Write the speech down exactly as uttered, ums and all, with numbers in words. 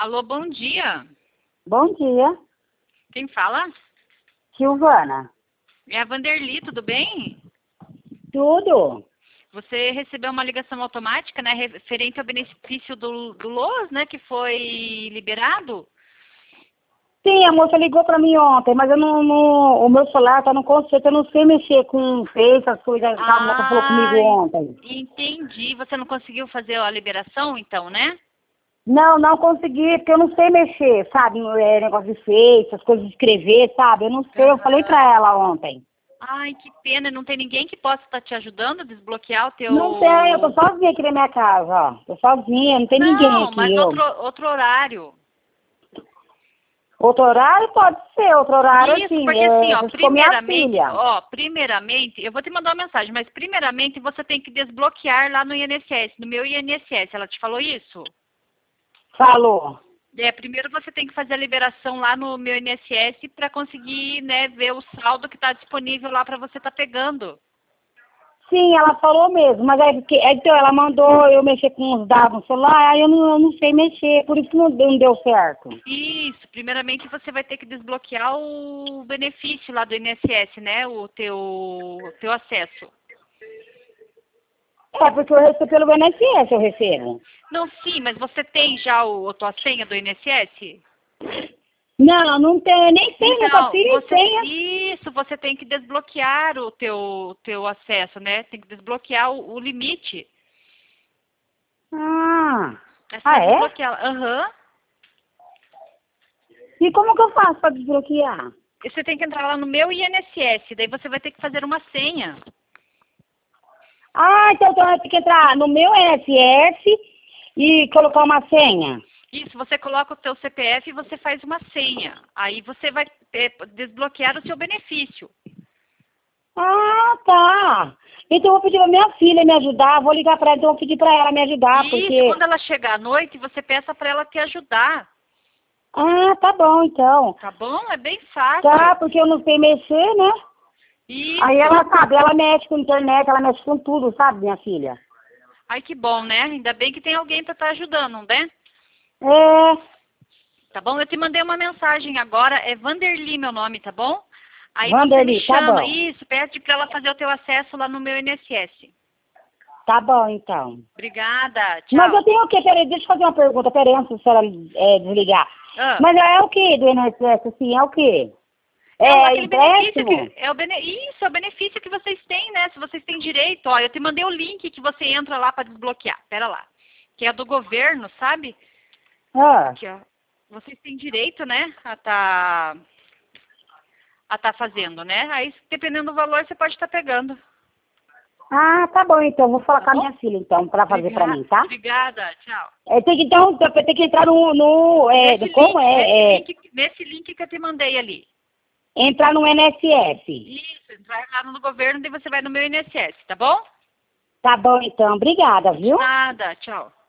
Alô, bom dia. Bom dia, Quem fala? Silvana. É a Vanderly, tudo bem? Tudo? Você recebeu uma ligação automática, né, referente ao benefício do, do LOAS, né, que foi liberado? Sim, a moça ligou pra mim ontem, mas eu não, não- o meu celular tá no conserto, eu não sei mexer com Face, as coisas que a moça falou comigo Ah, ontem. entendi. Você não conseguiu fazer a liberação, então, né? Não, não consegui, porque eu não sei mexer, sabe? É, negócio de Face, as coisas de escrever, sabe? Eu não sei, eu falei Aham. pra ela ontem. Ai, que pena. Não tem ninguém que possa estar te ajudando a desbloquear o Não tem, eu tô teu... sozinha aqui na minha casa, ó. Tô sozinha, não tem ninguém Não, aqui, mas eu. outro, outro horário. Outro horário pode ser, outro horário Isso, assim, porque assim, é, ó, se for minha primeiramente, filha. ó, primeiramente, eu vou te mandar uma mensagem, mas primeiramente você tem que desbloquear lá no I N S S, no meu I N S S. Ela te falou isso? Falou. É, primeiro você tem que fazer a liberação lá no meu I N S S para conseguir, né, ver o saldo que está disponível lá para você estar pegando. Sim, ela falou mesmo, mas é porque, é, então ela mandou eu mexer com os dados no celular, aí eu não, eu não sei mexer, por isso que não, deu- não deu certo. Isso, primeiramente você vai ter que desbloquear o benefício lá do I N S S, né, o teu, teu acesso. É, porque eu recebo pelo I N S S, eu recebo. Não, sim, mas você tem já o, a tua senha do I N S S? Não, não tem, nem sei, nunca Então, fiz você, senha. isso, você tem que desbloquear o teu, teu acesso, né? Tem que desbloquear o, o limite. Ah, É só ah é? desbloquear. Aham. E como que eu faço para desbloquear? E você tem que entrar lá no meu I N S S, daí você vai ter que fazer uma senha. Ah, então, então eu tenho que entrar no meu I N S S e colocar uma senha. Isso, você coloca o teu C P F e você faz uma senha. Aí você vai eh, desbloquear o seu benefício. Ah, tá. Então eu vou pedir pra minha filha me ajudar, vou ligar pra ela, então eu vou pedir pra ela me ajudar, Isso, porque... quando ela chegar à noite, você peça para ela te ajudar. Ah, tá bom, então. Tá bom? É bem Tá, fácil. porque eu não sei mexer, né? Aí ela Isso. sabe, ela mexe com internet, ela mexe com tudo, sabe, minha filha? Ai, que bom, né? Ainda bem que tem alguém para estar ajudando, né? É, Tá bom? Eu te mandei uma mensagem agora, é Vanderly meu nome, tá bom? Aí você me Vanderly, tá chama, bom. isso, pede para ela fazer o teu acesso lá no meu I N S S. Tá bom, então. Obrigada, Mas eu tchau. tenho o quê? Peraí, deixa eu fazer uma pergunta, peraí, antes da senhora é, desligar. Ah, Mas é o quê do I N S S, assim, é o quê? é o- É aquele benefício empréstimo? que é o bene, isso, é o benefício que vocês têm, né? Se vocês têm direito, ó, eu te mandei o link que você entra lá para desbloquear. Pera lá. Que é do governo, sabe? Ah, Aqui, ó. Vocês têm direito, né, a tá a tá fazendo, né? Aí, dependendo do valor, você pode estar pegando. ah, tá bom, então, vou falar Tá com a bom? minha filha, então, pra fazer pra Obrigada, mim, tá? obrigada, tchau. É, tem que, então, tem que entrar no, no é, Nesse do- como link, nesse é, é, link, nesse link que eu te mandei ali. entrar no I N S S. Isso, entrar lá no governo, daí você vai no meu I N S S, tá bom? Tá bom, então, obrigada, viu? Nada, tchau.